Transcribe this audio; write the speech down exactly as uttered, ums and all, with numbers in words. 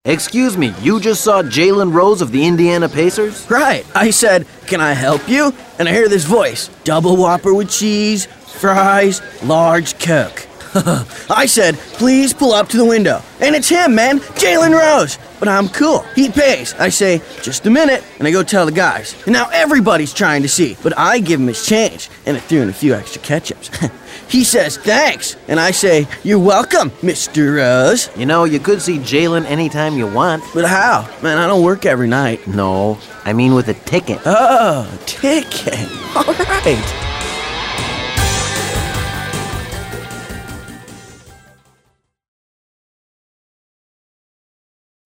Excuse me, you just saw Jalen Rose of the Indiana Pacers? Right. I said, "Can I help you?" And I hear this voice, "Double Whopper with cheese, fries, large Coke." I said, "Please pull up to the window." And it's him, man, Jalen Rose. But I'm cool. He pays. I say, "Just a minute," and I go tell the guys. And now everybody's trying to see, but I give him his change, and I threw in a few extra ketchups. He says, "Thanks," and I say, "You're welcome, Mister Rose." You know, you could see Jalen anytime you want. But how? Man, I don't work every night. No, I mean with a ticket. Oh, ticket. All right.